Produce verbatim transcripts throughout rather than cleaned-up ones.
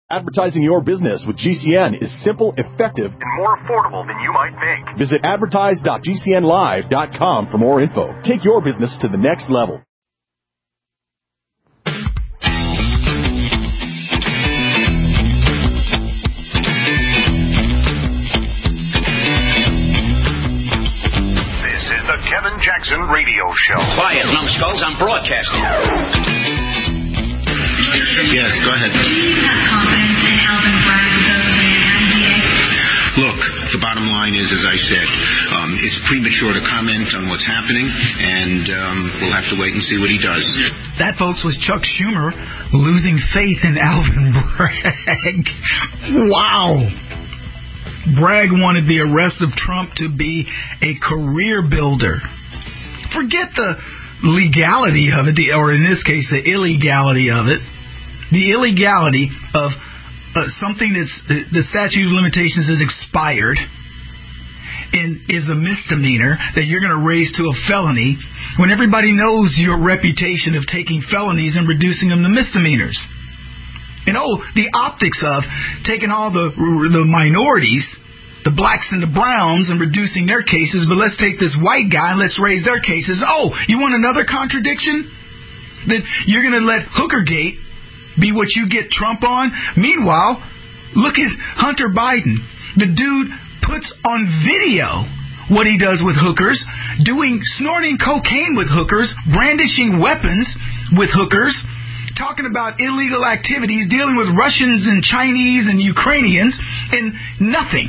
Advertising your business with G C N is simple, effective, and more affordable than you might think. Visit advertise dot g c n live dot com for more info. Take your business to the next level. This is the Kevin Jackson Radio Show. Quiet, numbskulls, I'm broadcasting. Yes, go ahead. Do you have confidence in Alvin Bragg voting N D A? Look, the bottom line is, as I said, um, it's premature to comment on what's happening, and um, we'll have to wait and see what he does. That, folks, was Chuck Schumer losing faith in Alvin Bragg. Wow. Bragg wanted the arrest of Trump to be a career builder. Forget the legality of it, or in this case, the illegality of it. The illegality of uh, something that's uh, the statute of limitations is expired and is a misdemeanor that you're going to raise to a felony when everybody knows your reputation of taking felonies and reducing them to misdemeanors. And oh, the optics of taking all the the minorities, the blacks and the browns, and reducing their cases, but let's take this white guy and let's raise their cases. Oh, you want another contradiction? That you're going to let Hookergate be what you get Trump on? Meanwhile, look at Hunter Biden. The dude puts on video what he does with hookers, doing snorting cocaine with hookers, brandishing weapons with hookers, talking about illegal activities, dealing with Russians and Chinese and Ukrainians, and nothing.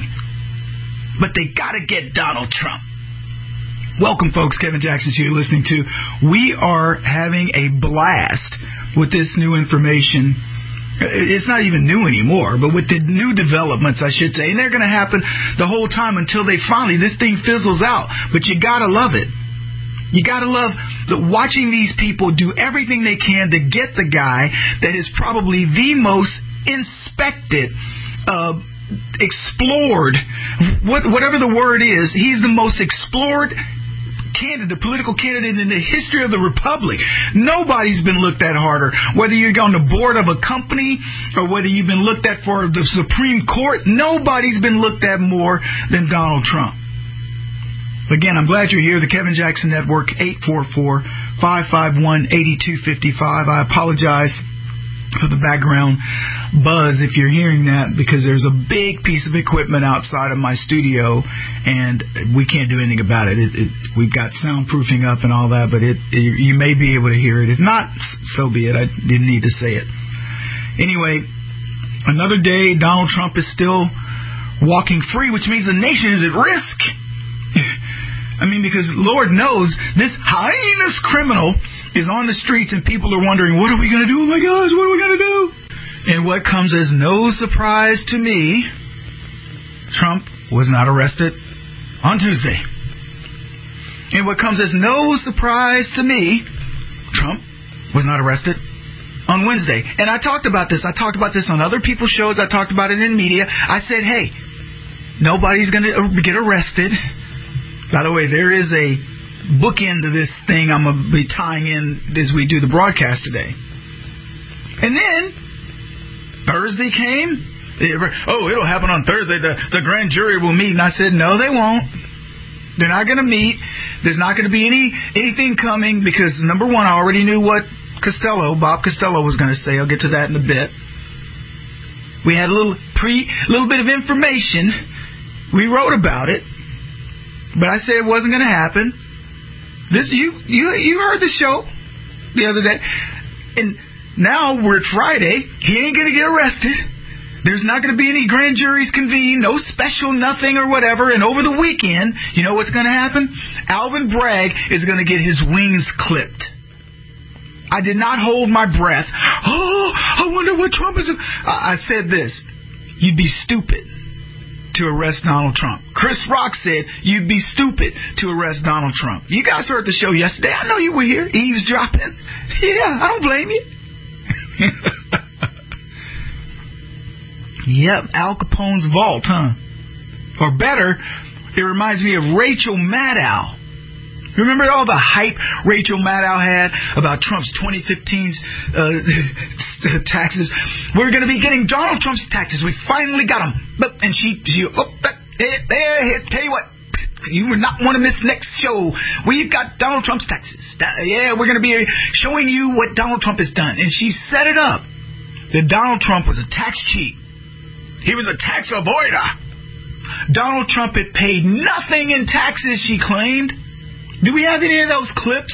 But they got to get Donald Trump. Welcome, folks. Kevin Jackson here, listening to. We are having a blast with this new information. It's not even new anymore, but with the new developments, I should say. And they're going to happen the whole time until they finally, this thing fizzles out. But you got to love it. You got to love the, watching these people do everything they can to get the guy that is probably the most inspected, uh, explored, what, whatever the word is, he's the most explored candidate, political candidate in the history of the republic. Nobody's been looked at harder. Whether you're on the board of a company or whether you've been looked at for the Supreme Court, nobody's been looked at more than Donald Trump. Again, I'm glad you're here. The Kevin Jackson Network, eight four four, five five one, eight two five five. I apologize for the background buzz if you're hearing that, because there's a big piece of equipment outside of my studio and we can't do anything about it. It, it we've got soundproofing up and all that, but it, it you may be able to hear it. If not, so be it. I didn't need to say it. Anyway, another day, Donald Trump is still walking free, which means the nation is at risk. I mean, because Lord knows this heinous criminal is on the streets and people are wondering, what are we going to do? Oh my gosh, what are we going to do? And what comes as no surprise to me, Trump was not arrested on Tuesday. And what comes as no surprise to me, Trump was not arrested on Wednesday. And I talked about this. I talked about this on other people's shows. I talked about it in media. I said, hey, nobody's going to get arrested. By the way, there is a bookend to this thing I'm going to be tying in as we do the broadcast today. And then Thursday came. Oh, it'll happen on Thursday. The, the grand jury will meet. And I said, no, they won't. They're not going to meet. There's not going to be any anything coming because, number one, I already knew what Costello, Bob Costello, was going to say. I'll get to that in a bit. We had a little pre, little bit of information. We wrote about it. But I said it wasn't going to happen. This you you you heard the show the other day, and now we're at Friday. He ain't going to get arrested. There's not going to be any grand juries convened, no special nothing or whatever. And over the weekend, you know what's going to happen? Alvin Bragg is going to get his wings clipped. I did not hold my breath. Oh, I wonder what Trump is. I said this: you'd be stupid to arrest Donald Trump. Chris Rock said you'd be stupid to arrest Donald Trump. You guys heard the show yesterday. I know you were here eavesdropping. Yeah, I don't blame you. Yep, Al Capone's vault, huh? Or better, it reminds me of Rachel Maddow. Remember all the hype Rachel Maddow had about Trump's twenty fifteen uh, taxes? We're going to be getting Donald Trump's taxes. We finally got them. But, and she, she oh, there, there, tell you what, you would not want to miss next show. We've got Donald Trump's taxes. Yeah, we're going to be showing you what Donald Trump has done. And she set it up that Donald Trump was a tax cheat. He was a tax avoider. Donald Trump had paid nothing in taxes, she claimed. Do we have any of those clips?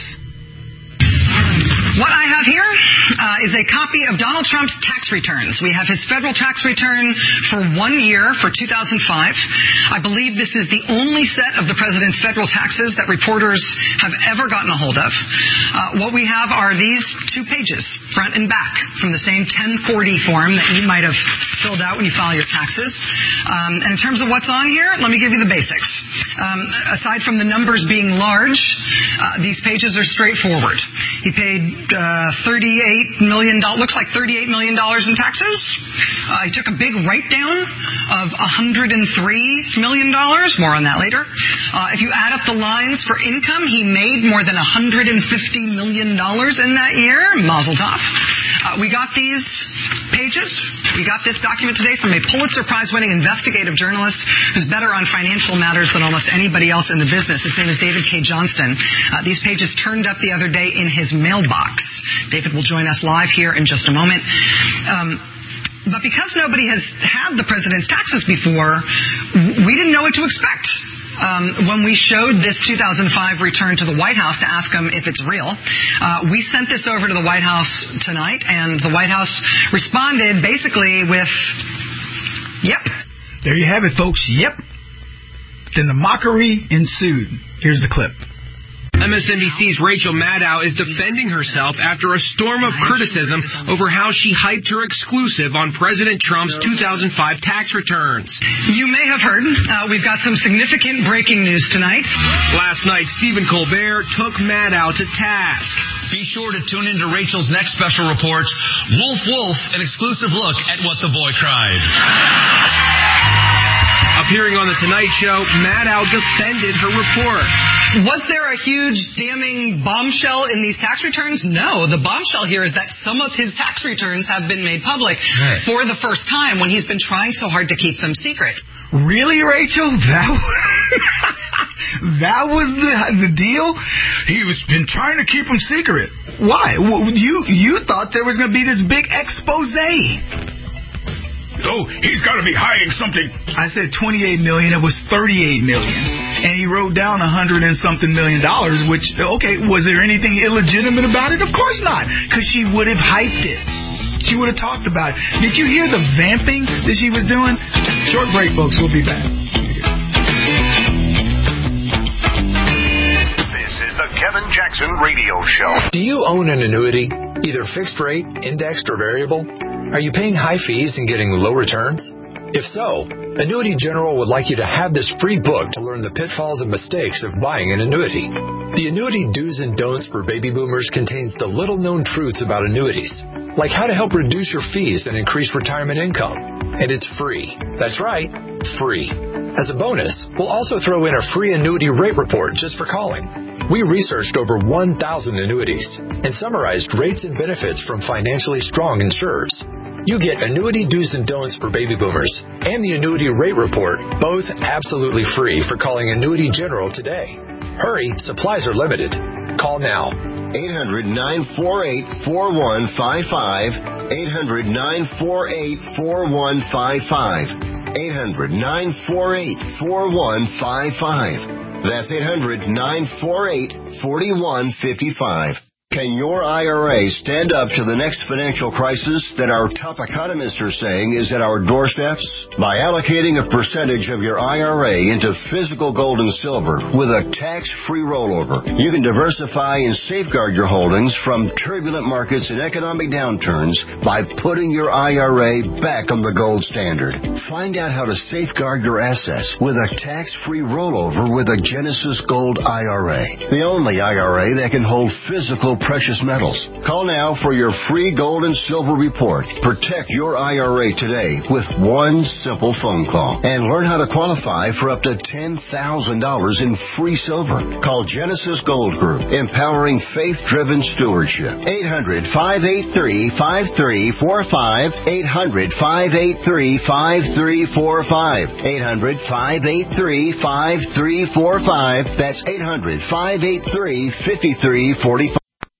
What I have here uh, is a copy of Donald Trump's tax returns. We have his federal tax return for one year for two thousand five. I believe this is the only set of the president's federal taxes that reporters have ever gotten a hold of. Uh, what we have are these two pages, front and back, from the same ten forty form that you might have filled out when you file your taxes. Um, and in terms of what's on here, let me give you the basics. Um, aside from the numbers being large, uh, these pages are straightforward. He paid uh, thirty-eight million dollars, looks like thirty-eight million dollars in taxes. Uh, he took a big write-down of one hundred three million dollars. More on that later. Uh, if you add up the lines for income, he made more than one hundred fifty million dollars in that year. Mazel tov. Uh, we got these pages. We got this document today from a Pulitzer Prize-winning investigative journalist who's better on financial matters than almost anybody else in the business. His name is David K. Johnston. Uh, these pages turned up the other day in his mailbox. David will join us live here in just a moment. Um, but because nobody has had the president's taxes before, we didn't know what to expect. Um, when we showed this two thousand five return to the White House to ask them if it's real, uh, we sent this over to the White House tonight, and the White House responded basically with, yep. There you have it, folks. Yep. Then the mockery ensued. Here's the clip. M S N B C's Rachel Maddow is defending herself after a storm of criticism over how she hyped her exclusive on President Trump's two thousand five tax returns. You may have heard, uh, we've got some significant breaking news tonight. Last night, Stephen Colbert took Maddow to task. Be sure to tune in to Rachel's next special report, Wolf Wolf, an exclusive look at what the boy cried. Appearing on The Tonight Show, Maddow defended her report. Was there a huge damning bombshell in these tax returns? No. The bombshell here is that some of his tax returns have been made public right. for the first time when he's been trying so hard to keep them secret. Really, Rachel? That was, that was the, the deal? He was been trying to keep them secret. Why? You, you thought there was going to be this big expose. Oh, he's got to be hiding something. I said twenty-eight million. It was thirty-eight million. And he wrote down a hundred and something million dollars, which, okay, was there anything illegitimate about it? Of course not, because she would have hyped it. She would have talked about it. Did you hear the vamping that she was doing? Short break, folks. We'll be back. This is the Kevin Jackson Radio Show. Do you own an annuity, either fixed rate, indexed, or variable? Are you paying high fees and getting low returns? If so, Annuity General would like you to have this free book to learn the pitfalls and mistakes of buying an annuity. The Annuity Do's and Don'ts for Baby Boomers contains the little-known truths about annuities, like how to help reduce your fees and increase retirement income. And it's free. That's right, free. As a bonus, we'll also throw in a free annuity rate report just for calling. We researched over one thousand annuities and summarized rates and benefits from financially strong insurers. You get Annuity Do's and Don'ts for Baby Boomers and the Annuity Rate Report, both absolutely free for calling Annuity General today. Hurry, supplies are limited. Call now. eight hundred, nine four eight, four one five five. eight hundred, nine four eight, four one five five. eight hundred, nine four eight, four one five five. That's eight hundred, nine four eight, four one five five. Can your I R A stand up to the next financial crisis that our top economists are saying is at our doorsteps? By allocating a percentage of your I R A into physical gold and silver with a tax-free rollover, you can diversify and safeguard your holdings from turbulent markets and economic downturns by putting your I R A back on the gold standard. Find out how to safeguard your assets with a tax-free rollover with a Genesis Gold I R A, the only I R A that can hold physical precious metals. Call now for your free gold and silver report. Protect your I R A today with one simple phone call and learn how to qualify for up to ten thousand dollars in free silver. Call Genesis Gold Group, empowering faith-driven stewardship. eight hundred, five eight three, five three four five. eight hundred, five eight three, five three four five. eight hundred, five eight three, five three four five. That's eight hundred, five eight three, five three four five.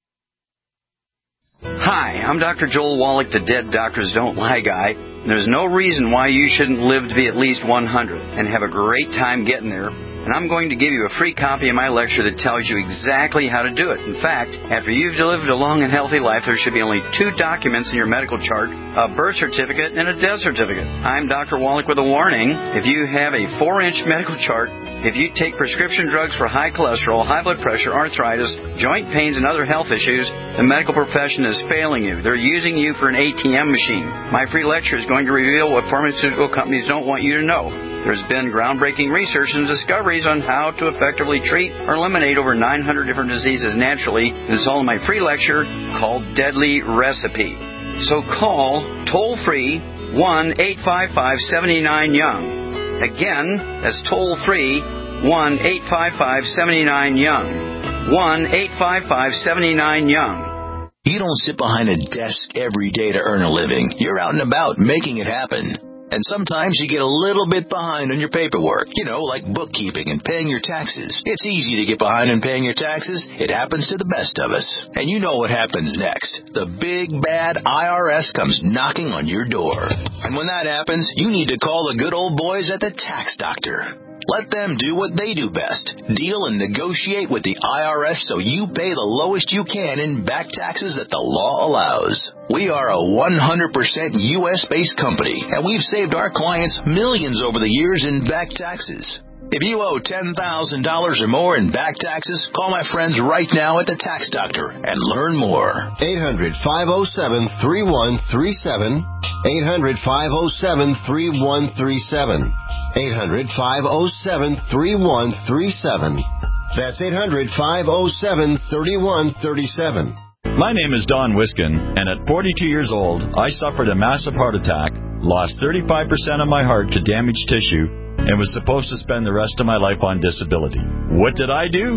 Hi, I'm Doctor Joel Wallach, the Dead Doctors Don't Lie guy. There's no reason why you shouldn't live to be at least one hundred and have a great time getting there. And I'm going to give you a free copy of my lecture that tells you exactly how to do it. In fact, after you've lived a long and healthy life, there should be only two documents in your medical chart, a birth certificate and a death certificate. I'm Doctor Wallach with a warning. If you have a four-inch medical chart, if you take prescription drugs for high cholesterol, high blood pressure, arthritis, joint pains, and other health issues, the medical profession is failing you. They're using you for an A T M machine. My free lecture is going to reveal what pharmaceutical companies don't want you to know. There's been groundbreaking research and discoveries on how to effectively treat or eliminate over nine hundred different diseases naturally. And it's all in my free lecture called Deadly Recipe. So call toll-free one eight five five, seven nine, young. Again, that's toll-free one eight five five, seven nine, young. one eight five five, seven nine, young. You don't sit behind a desk every day to earn a living. You're out and about making it happen. And sometimes you get a little bit behind on your paperwork, you know, like bookkeeping and paying your taxes. It's easy to get behind on paying your taxes. It happens to the best of us. And you know what happens next. The big, bad I R S comes knocking on your door. And when that happens, you need to call the good old boys at the Tax Doctor. Let them do what they do best. Deal and negotiate with the I R S so you pay the lowest you can in back taxes that the law allows. We are a one hundred percent U S-based company, and we've saved our clients millions over the years in back taxes. If you owe ten thousand dollars or more in back taxes, call my friends right now at the Tax Doctor and learn more. eight hundred, five oh seven, three one three seven. eight hundred, five oh seven, three one three seven. eight hundred, five oh seven, three one three seven. That's eight hundred, five oh seven, three one three seven. My name is Don Wiskin, and at forty-two years old, I suffered a massive heart attack, lost thirty-five percent of my heart to damaged tissue, and was supposed to spend the rest of my life on disability. What did I do?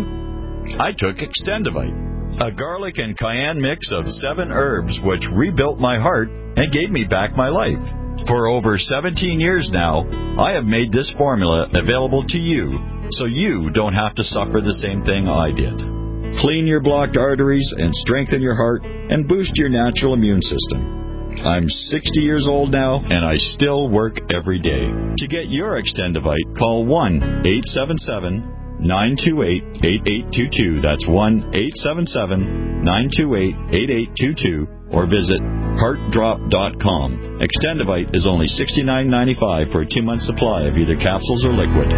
I took Extendivite, a garlic and cayenne mix of seven herbs which rebuilt my heart and gave me back my life. For over seventeen years now, I have made this formula available to you so you don't have to suffer the same thing I did. Clean your blocked arteries and strengthen your heart and boost your natural immune system. I'm sixty years old now, and I still work every day. To get your Extendivite, call one eight seven seven, nine two eight, eight eight two two. That's one eight seven seven, nine two eight, eight eight two two. Or visit heart drop dot com. Extendivite is only sixty-nine ninety-five for a two-month supply of either capsules or liquid.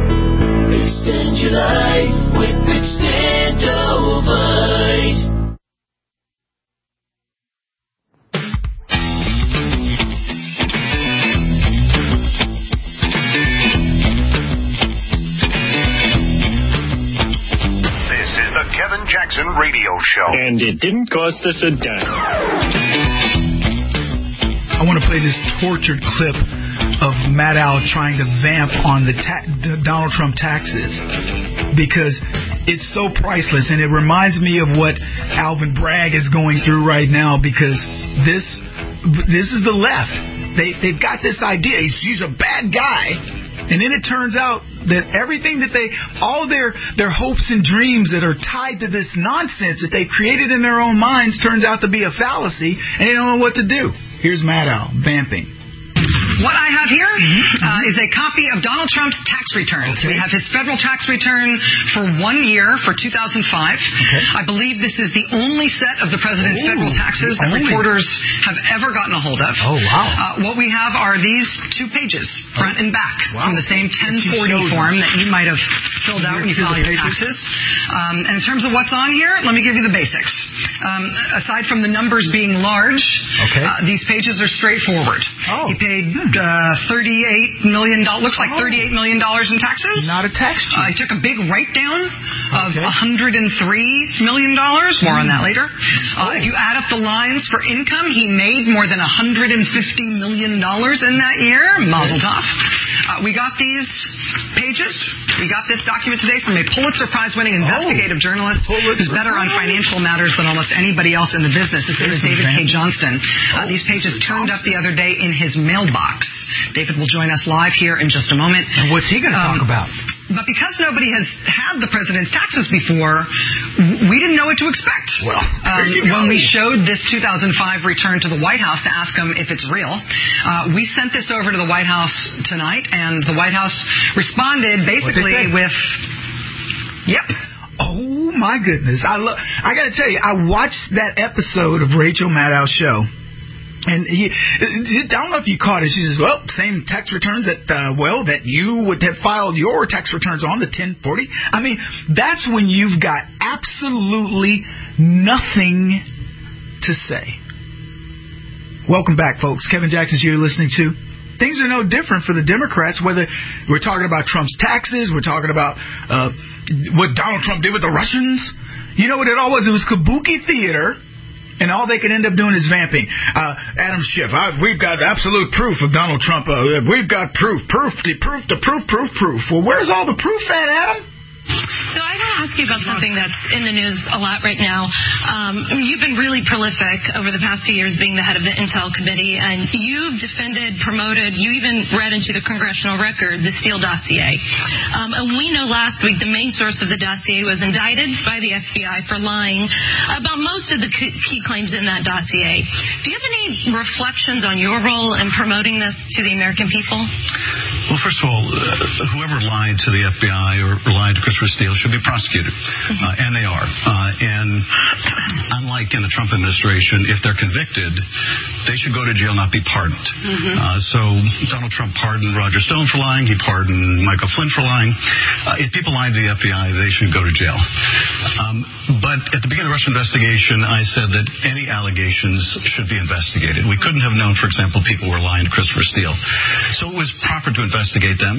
Extend your life with Extendivite. Kevin Jackson Radio Show. And it didn't cost us a dime. I want to play this tortured clip of Maddow trying to vamp on the, ta- the Donald Trump taxes because it's so priceless, and it reminds me of what Alvin Bragg is going through right now because this this is the left. They, they've got this idea. He's, he's a bad guy. And then it turns out that everything that they, all their their hopes and dreams that are tied to this nonsense that they created in their own minds turns out to be a fallacy, and they don't know what to do. Here's Maddow vamping. What I have here uh, is a copy of Donald Trump's tax returns. Okay. We have his federal tax return for one year for two thousand five. Okay. I believe this is the only set of the president's Ooh, federal taxes that only. reporters have ever gotten a hold of. Oh, wow. Uh, what we have are these two pages, front oh. and back, wow. from the same ten forty form that you might have filled out when you filed your taxes. Um, and in terms of what's on here, let me give you the basics. Um, aside from the numbers being large, okay. uh, these pages are straightforward. Oh. He paid uh, thirty-eight million dollars, looks like thirty-eight million dollars in taxes. Not a tax cheat. Uh, he took a big write-down of Okay. one hundred three million dollars. More on that later. Uh, if you add up the lines for income, he made more than one hundred fifty million dollars in that year. Mazel tov. Uh, we got these pages. We got this document today from a Pulitzer Prize-winning investigative oh, journalist Pulitzer who's better on financial matters than almost anybody else in the business. His name is David K. Johnston. Uh, these pages turned up the other day in his mailbox. David will join us live here in just a moment. And what's he going to um, talk about? But because nobody has had the president's taxes before, we didn't know what to expect. Well, um, when we showed this two thousand five return to the White House to ask them if it's real, uh, we sent this over to the White House tonight, and the White House responded basically with, "Yep." Oh my goodness! I love. I got to tell you, I watched that episode of Rachel Maddow's show. And he, I don't know if you caught it. She says, well, same tax returns that, uh, well, that you would have filed your tax returns on, the ten forty. I mean, that's when you've got absolutely nothing to say. Welcome back, folks. Kevin Jackson's here listening to. Things are no different for the Democrats, whether we're talking about Trump's taxes, we're talking about uh, what Donald Trump did with the Russians. You know what it all was? It was kabuki theater. And all they could end up doing is vamping. Uh, Adam Schiff, I, we've got absolute proof of Donald Trump. Uh, we've got proof, proof, the proof, the proof, proof, proof. Well, where's all the proof at, Adam? So I want to ask you about something that's in the news a lot right now. Um, you've been really prolific over the past few years being the head of the Intel Committee, and you've defended, promoted, you even read into the congressional record the Steele dossier. Um, and we know last week the main source of the dossier was indicted by the F B I for lying about most of the key claims in that dossier. Do you have any reflections on your role in promoting this to the American people? Well, first of all, uh, whoever lied to the F B I or lied to Christopher Steele should be prosecuted, uh, and they are. Uh, and unlike in the Trump administration, if they're convicted, they should go to jail, not be pardoned. Mm-hmm. Uh, so Donald Trump pardoned Roger Stone for lying. He pardoned Michael Flynn for lying. Uh, if people lied to the F B I, they should go to jail. Um, but at the beginning of the Russian investigation, I said that any allegations should be investigated. We couldn't have known, for example, people were lying to Christopher Steele. So it was proper to investigate them.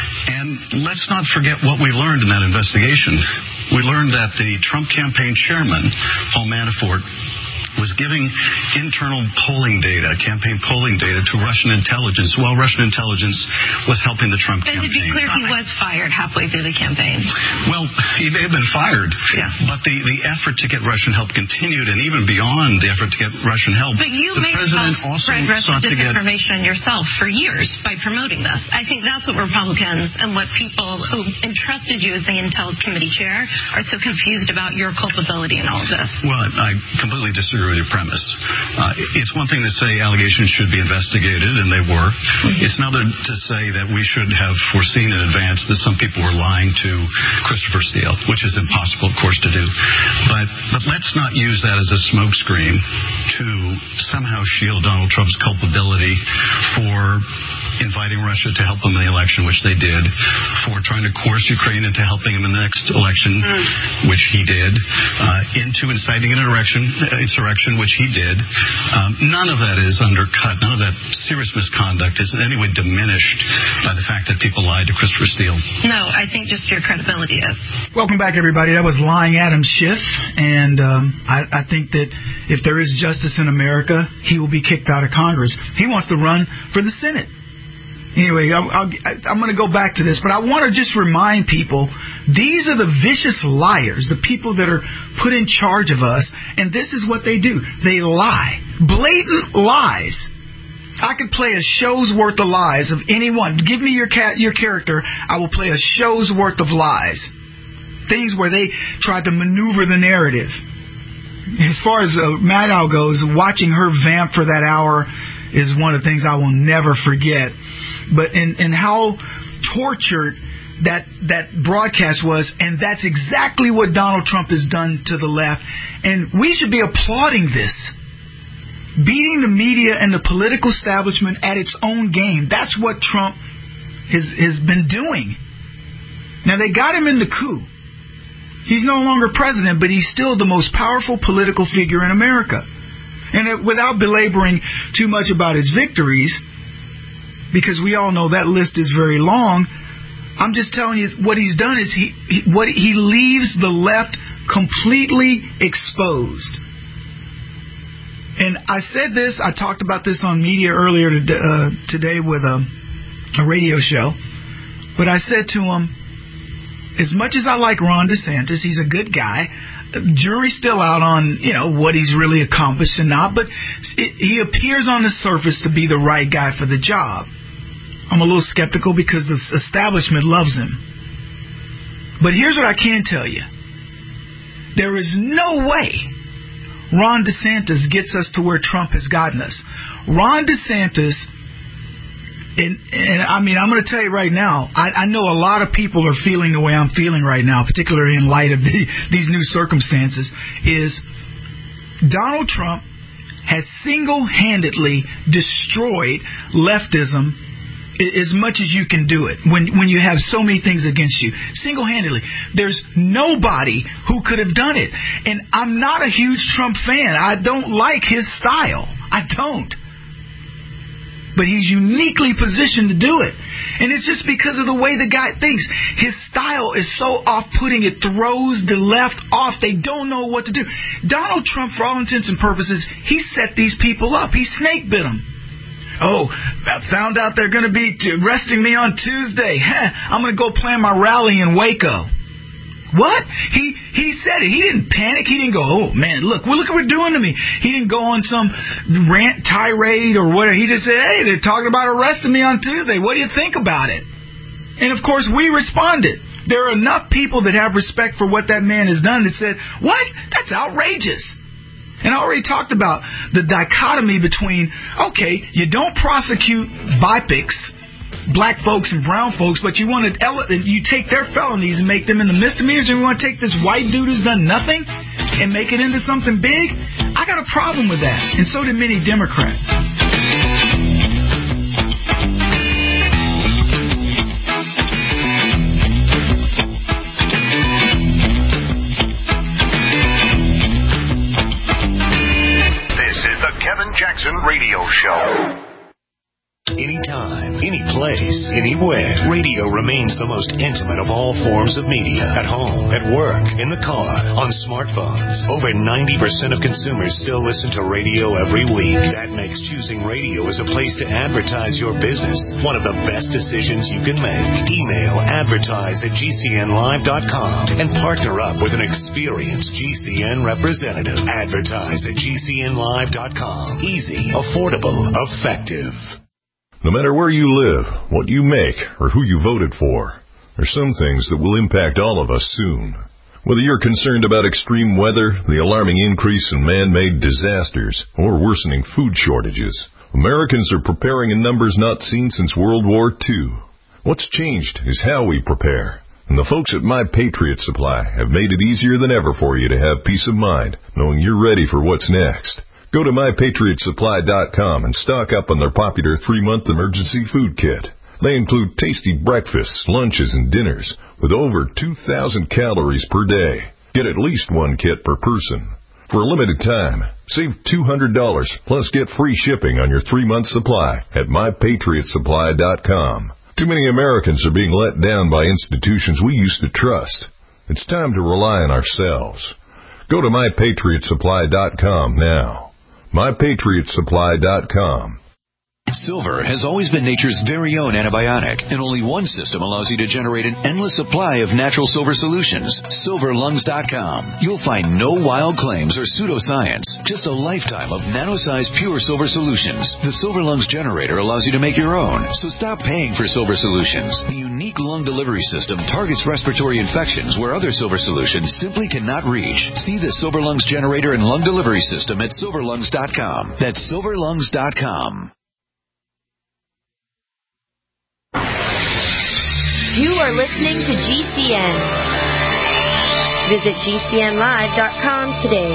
And let's not forget what we learned in that investigation. We learned that the Trump campaign chairman, Paul Manafort, was giving internal polling data, campaign polling data to Russian intelligence while Russian intelligence was helping the Trump and campaign. And to be clear, he was fired halfway through the campaign. Well, he may have been fired, yeah. but the, the effort to get Russian help continued, and even beyond the effort to get Russian help, but you the may president have also spread Russian sought to get disinformation yourself for years by promoting this. I think that's what Republicans and what people who entrusted you as the Intel Committee chair are so confused about your culpability in all of this. Well, I completely disagree with your premise. Uh, it's one thing to say allegations should be investigated, and they were. Mm-hmm. It's another to say that we should have foreseen in advance that some people were lying to Christopher Steele, which is impossible, of course, to do. But but let's not use that as a smokescreen to somehow shield Donald Trump's culpability for inviting Russia to help him in the election, which they did, for trying to coerce Ukraine into helping him in the next election, mm. which he did, uh, into inciting an insurrection, insurrection, which he did. Um, none of that is undercut. None of that serious misconduct is in any way diminished by the fact that people lied to Christopher Steele. No, I think just your credibility is. Welcome back, everybody. That was Lying Adam Schiff, and um, I, I think that if there is justice in America, he will be kicked out of Congress. He wants to run for the Senate. Anyway, I'll, I'll, I'm going to go back to this, but I want to just remind people, these are the vicious liars, the people that are put in charge of us, and this is what they do. They lie. Blatant lies. I could play a show's worth of lies of anyone. Give me your cat, your character, I will play a show's worth of lies. Things where they tried to maneuver the narrative. As far as uh, Maddow goes, watching her vamp for that hour is one of the things I will never forget. But in, in how tortured that that broadcast was, and that's exactly what Donald Trump has done to the left. And we should be applauding this. Beating the media and the political establishment at its own game. That's what Trump has, has been doing. Now, they got him in the coup. He's no longer president, but he's still the most powerful political figure in America. And it, without belaboring too much about his victories, because we all know that list is very long. I'm just telling you what he's done is he, he what he leaves the left completely exposed. And I said this, I talked about this on media earlier today, uh, today with a, a radio show, but I said to him, as much as I like Ron DeSantis, he's a good guy. Jury's still out on, you know, what he's really accomplished and not, but it, he appears on the surface to be the right guy for the job. I'm a little skeptical because the establishment loves him. But here's what I can tell you. There is no way Ron DeSantis gets us to where Trump has gotten us. Ron DeSantis, and, and I mean, I'm going to tell you right now, I, I know a lot of people are feeling the way I'm feeling right now, particularly in light of the, these new circumstances, is Donald Trump has single-handedly destroyed leftism as much as you can do it when when you have so many things against you. Single-handedly. There's nobody who could have done it. And I'm not a huge Trump fan. I don't like his style. I don't. But he's uniquely positioned to do it. And it's just because of the way the guy thinks. His style is so off-putting, it throws the left off. They don't know what to do. Donald Trump, for all intents and purposes, he set these people up. He snake bit them. Oh, I found out they're going to be arresting me on Tuesday. I'm going to go plan my rally in Waco. What? He he said it. He didn't panic. He didn't go, oh, man, look, well, look what they're doing to me. He didn't go on some rant tirade or whatever. He just said, hey, they're talking about arresting me on Tuesday. What do you think about it? And, of course, we responded. There are enough people that have respect for what that man has done that said, what? That's outrageous. And I already talked about the dichotomy between, okay, you don't prosecute B I P I Cs, black folks and brown folks, but you want to ele- you take their felonies and make them into misdemeanors, and you want to take this white dude who's done nothing and make it into something big? I got a problem with that, and so did many Democrats. Kevin Jackson Radio Show. Anytime, any place, anywhere. Radio remains the most intimate of all forms of media. At home, at work, in the car, on smartphones. Over ninety percent of consumers still listen to radio every week. That makes choosing radio as a place to advertise your business one of the best decisions you can make. Email advertise at G C N live dot com and partner up with an experienced G C N representative. Advertise at G C N live dot com. Easy, affordable, effective. No matter where you live, what you make, or who you voted for, there's some things that will impact all of us soon. Whether you're concerned about extreme weather, the alarming increase in man-made disasters, or worsening food shortages, Americans are preparing in numbers not seen since World War Two. What's changed is how we prepare. And the folks at My Patriot Supply have made it easier than ever for you to have peace of mind, knowing you're ready for what's next. Go to my patriot supply dot com and stock up on their popular three-month emergency food kit. They include tasty breakfasts, lunches, and dinners with over two thousand calories per day. Get at least one kit per person. For a limited time, save two hundred dollars plus get free shipping on your three-month supply at my patriot supply dot com. Too many Americans are being let down by institutions we used to trust. It's time to rely on ourselves. Go to my patriot supply dot com now. my patriot supply dot com. Silver has always been nature's very own antibiotic, and only one system allows you to generate an endless supply of natural silver solutions. silver lungs dot com. You'll find no wild claims or pseudoscience, just a lifetime of nano-sized pure silver solutions. The Silver Lungs generator allows you to make your own, so stop paying for silver solutions. The unique lung delivery system targets respiratory infections where other silver solutions simply cannot reach. See the Silver Lungs generator and lung delivery system at silver lungs dot com. That's silver lungs dot com. You are listening to G C N. Visit G C N live dot com today.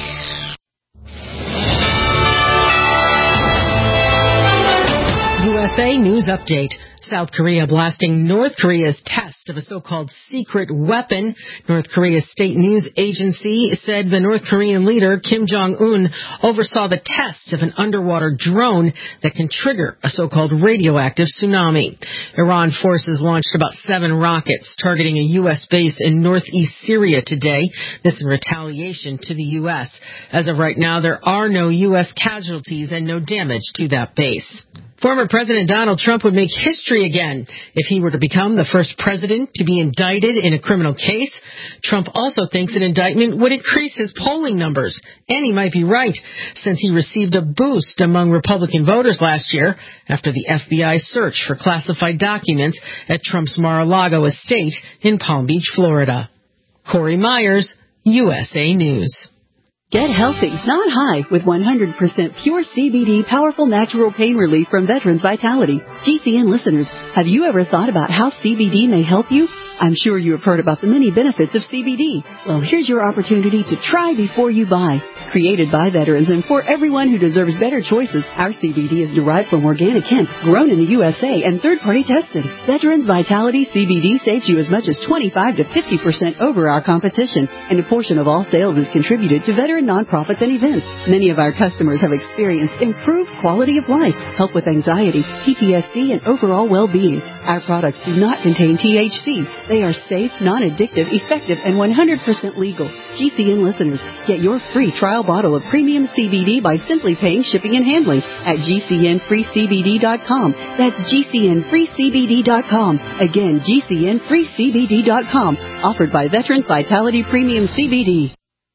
U S S A News Update. South Korea blasting North Korea's test of a so-called secret weapon. North Korea's state news agency said the North Korean leader, Kim Jong-un, oversaw the test of an underwater drone that can trigger a so-called radioactive tsunami. Iran forces launched about seven rockets targeting a U S base in northeast Syria today. This in retaliation to the U S. As of right now, there are no U S casualties and no damage to that base. Former President Donald Trump would make history again if he were to become the first president to be indicted in a criminal case. Trump also thinks an indictment would increase his polling numbers. And he might be right, since he received a boost among Republican voters last year after the F B I search for classified documents at Trump's Mar-a-Lago estate in Palm Beach, Florida. Corey Myers, U S A News. Get healthy, not high, with one hundred percent pure C B D powerful natural pain relief from Veterans Vitality. G C N listeners, have you ever thought about how C B D may help you? I'm sure you have heard about the many benefits of C B D. Well, here's your opportunity to try before you buy. Created by veterans and for everyone who deserves better choices, our C B D is derived from organic hemp, grown in the U S A and third-party tested. Veterans Vitality C B D saves you as much as twenty-five to fifty percent over our competition, and a portion of all sales is contributed to veteran nonprofits and events. Many of our customers have experienced improved quality of life, help with anxiety, P T S D, and overall well-being. Our products do not contain T H C. They are safe, non-addictive, effective, and one hundred percent legal. G C N listeners, get your free trial bottle of premium C B D by simply paying shipping and handling at G C N free C B D dot com. That's G C N free C B D dot com. Again, G C N free C B D dot com. Offered by Veterans Vitality Premium C B D.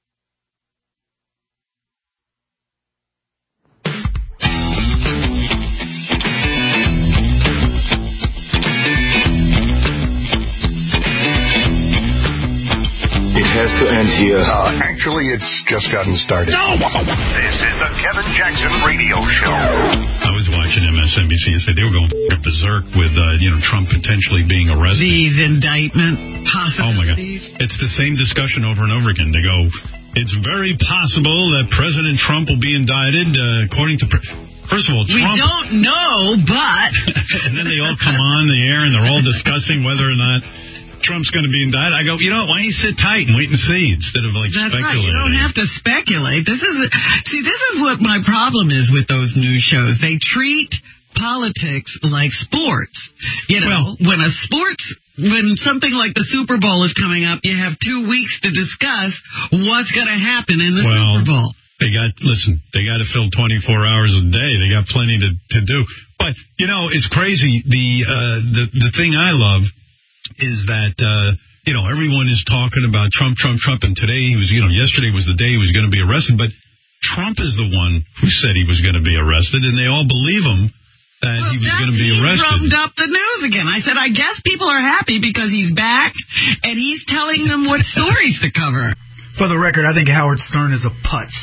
Has to end here. Uh, actually, it's just gotten started. No! This is the Kevin Jackson Radio Show. I was watching M S N B C and said they were going berserk with, uh, you know, Trump potentially being arrested. These indictment possibilities. Oh, my God. It's the same discussion over and over again. They go, it's very possible that President Trump will be indicted, uh, according to... Pre- First of all, Trump... We don't know, but... And then they all come on the air and they're all discussing whether or not Trump's going to be indicted. I go, you know what, why don't you sit tight and wait and see instead of, like, That's speculating. Right. You don't have to speculate. This is... See, this is what my problem is with those news shows. They treat politics like sports. You know, well, when a sports... When something like the Super Bowl is coming up, you have two weeks to discuss what's going to happen in the well, Super Bowl. They got, listen, they got to fill twenty-four hours a day. They got plenty to, to do. But, you know, it's crazy. The, uh, the, the thing I love is that, uh, you know, everyone is talking about Trump, Trump, Trump. And today he was, you know, yesterday was the day he was going to be arrested. But Trump is the one who said he was going to be arrested. And they all believe him that well, he was going to be arrested. He drummed up the news again. I said, I guess people are happy because he's back and he's telling them what stories to cover. For the record, I think Howard Stern is a putz.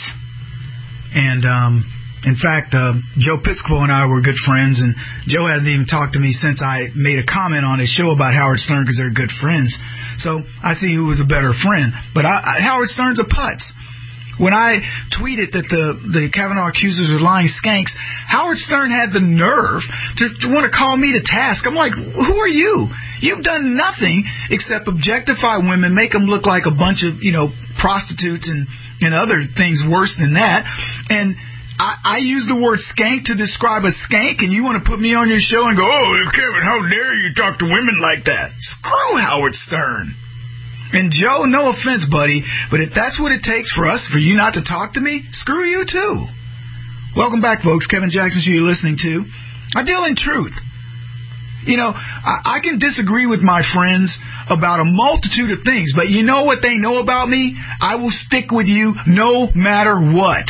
And, um, in fact, uh, Joe Piscopo and I were good friends, and Joe hasn't even talked to me since I made a comment on his show about Howard Stern because they're good friends. So I see who was a better friend. But I, I, Howard Stern's a putz. When I tweeted that the, the Kavanaugh accusers are lying skanks, Howard Stern had the nerve to, to want to call me to task. I'm like, who are you? You've done nothing except objectify women, make them look like a bunch of, you know, prostitutes and, and other things worse than that. And I, I use the word skank to describe a skank, and you want to put me on your show and go, oh, Kevin, how dare you talk to women like that? Screw Howard Stern. And Joe, no offense, buddy, but if that's what it takes for us, for you not to talk to me, screw you too. Welcome back, folks. Kevin Jackson, who you're listening to. I deal in truth. You know, I, I can disagree with my friends about a multitude of things, but you know what they know about me? I will stick with you no matter what.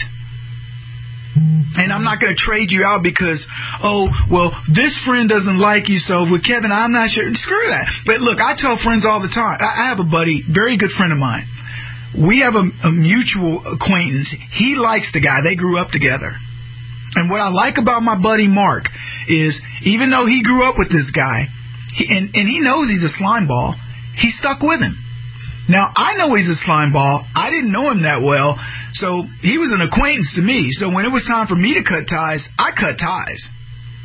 And I'm not going to trade you out because, oh, well, this friend doesn't like you, so with Kevin, I'm not sure. Screw that. But look, I tell friends all the time. I have a buddy, very good friend of mine. We have a, a mutual acquaintance. He likes the guy. They grew up together. And what I like about my buddy Mark is, even though he grew up with this guy, he, and, and he knows he's a slime ball, he stuck with him. Now, I know he's a slime ball. I didn't know him that well, so he was an acquaintance to me. So when it was time for me to cut ties, I cut ties.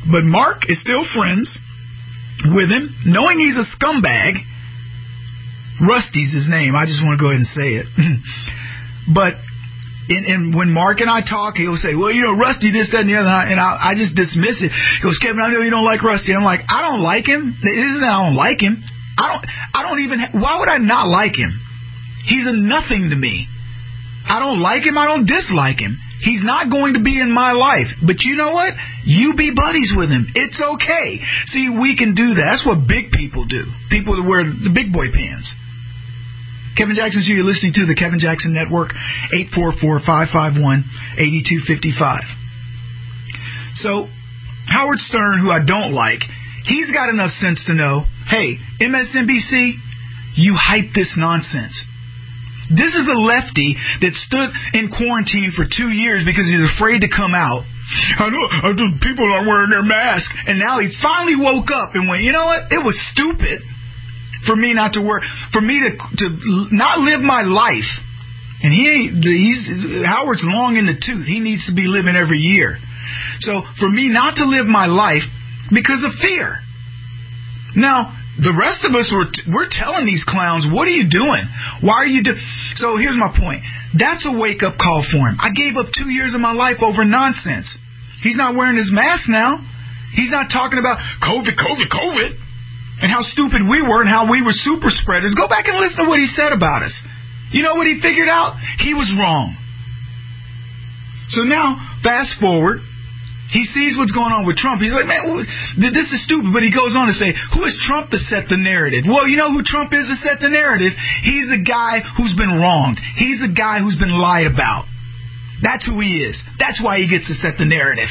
But Mark is still friends with him, knowing he's a scumbag. Rusty's his name. I just want to go ahead and say it. But and, and when Mark and I talk, he'll say, well, you know, Rusty, this, that, and the other. And I, I just dismiss it. He goes, Kevin, I know you don't like Rusty. I'm like, I don't like him. It isn't that I don't like him. I don't, I don't even, why would I not like him? He's a nothing to me. I don't like him. I don't dislike him. He's not going to be in my life. But you know what? You be buddies with him. It's okay. See, we can do that. That's what big people do. People that wear the big boy pants. Kevin Jackson, so you're listening to the Kevin Jackson Network, eight four four, five five one, eight two five five. So, Howard Stern, who I don't like, he's got enough sense to know, hey, M S N B C, you hype this nonsense. This is a lefty that stood in quarantine for two years because he's afraid to come out. I know, I know people aren't wearing their mask. And now he finally woke up and went, you know what? It was stupid for me not to wear, for me to to not live my life. And he ain't, he's, Howard's long in the tooth. He needs to be living every year. So for me not to live my life because of fear. Now, the rest of us, were we're telling these clowns, what are you doing? Why are you doing? So here's my point. That's a wake-up call for him. I gave up two years of my life over nonsense. He's not wearing his mask now. He's not talking about COVID, COVID, COVID, and how stupid we were and how we were super spreaders. Go back and listen to what he said about us. You know what he figured out? He was wrong. So now, fast forward. He sees what's going on with Trump. He's like, man, this is stupid. But he goes on to say, who is Trump to set the narrative? Well, you know who Trump is to set the narrative? He's the guy who's been wronged. He's the guy who's been lied about. That's who he is. That's why he gets to set the narrative.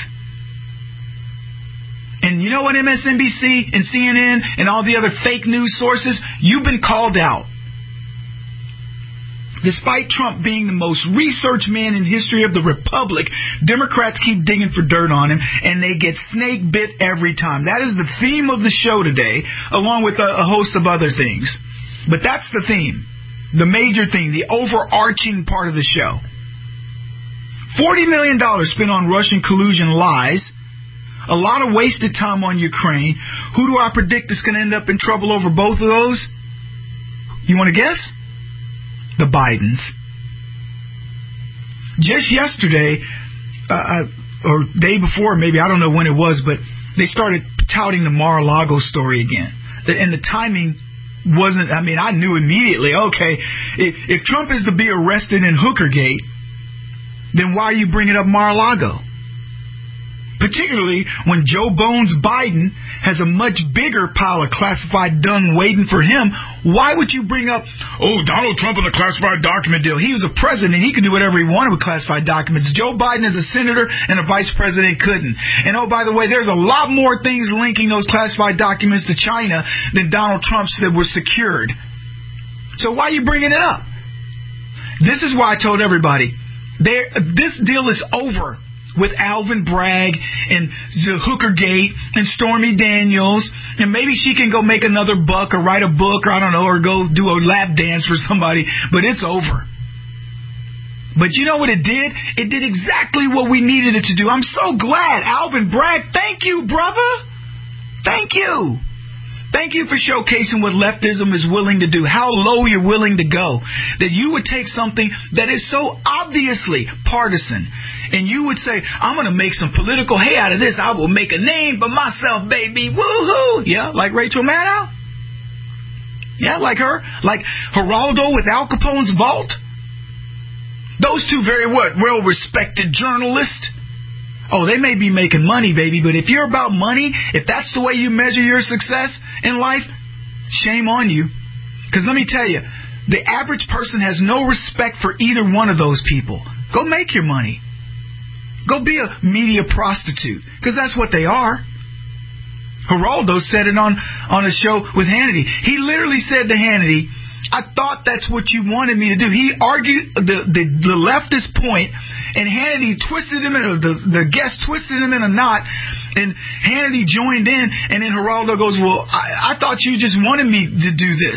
And you know what, M S N B C and C N N and all the other fake news sources? You've been called out. Despite Trump being the most researched man in history of the Republic, Democrats keep digging for dirt on him, and they get snake bit every time. That is the theme of the show today, along with a, a host of other things. But that's the theme, the major theme, the overarching part of the show. forty million dollars spent on Russian collusion lies, a lot of wasted time on Ukraine. Who do I predict is going to end up in trouble over both of those? You want to guess? The Bidens. Just yesterday, uh, or day before, maybe, I don't know when it was, but they started touting the Mar-a-Lago story again. And the timing wasn't, I mean, I knew immediately, okay, if, if Trump is to be arrested in Hookergate, then why are you bringing up Mar-a-Lago? Particularly when Joe Bones Biden has a much bigger pile of classified dung waiting for him. Why would you bring up, oh, Donald Trump and the classified document deal? He was a president. He could do whatever he wanted with classified documents. Joe Biden as a senator and a vice president couldn't. And oh, by the way, there's a lot more things linking those classified documents to China than Donald Trump said were secured. So why are you bringing it up? This is why I told everybody, there, this deal is over with Alvin Bragg and Hookergate and Stormy Daniels, and maybe she can go make another buck or write a book or I don't know, or go do a lap dance for somebody, but it's over. But you know what it did? It did exactly what we needed it to do. I'm so glad, Alvin Bragg. Thank you, brother. Thank you. Thank you for showcasing what leftism is willing to do, how low you're willing to go, that you would take something that is so obviously partisan, and you would say, I'm going to make some political hay out of this. I will make a name for myself, baby. Woohoo! Yeah, like Rachel Maddow? Yeah, like her? Like Geraldo with Al Capone's vault? Those two very what? Well-respected journalists. Oh, they may be making money, baby, but if you're about money, if that's the way you measure your success in life, shame on you. Because let me tell you, the average person has no respect for either one of those people. Go make your money. Go be a media prostitute, because that's what they are. Geraldo said it on, on a show with Hannity. He literally said to Hannity, I thought that's what you wanted me to do. He argued the, the, the leftist point, and Hannity twisted him in a, the, the guest twisted him in a knot, and Hannity joined in, and then Geraldo goes, well, I, I thought you just wanted me to do this.